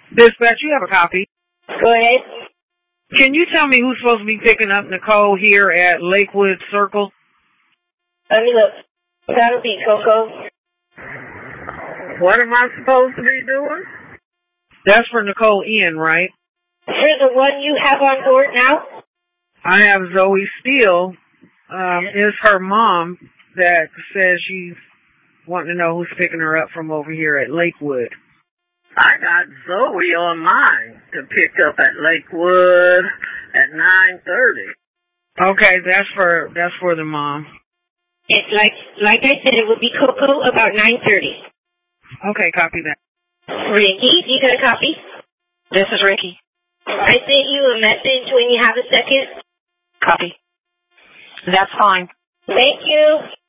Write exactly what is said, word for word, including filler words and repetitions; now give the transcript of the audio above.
Dispatch, you have a copy. Go ahead. Can you tell me who's supposed to be picking up Nicole here at Lakewood Circle? Let me look. That'll be Coco. What am I supposed to be doing? That's for Nicole Ian, right? For the one you have on board now? I have Zoe Steele. Um, is her mom that says she's wanting to know who's picking her up from over here at Lakewood. I got Zoe on mine to pick up at Lakewood at nine thirty. Okay, that's for that's for the mom. It's like like I said, it would be Coco about nine thirty. Okay, copy that. Ricky, you got a copy? This is Ricky. I sent you a message when you have a second. Copy. That's fine. Thank you.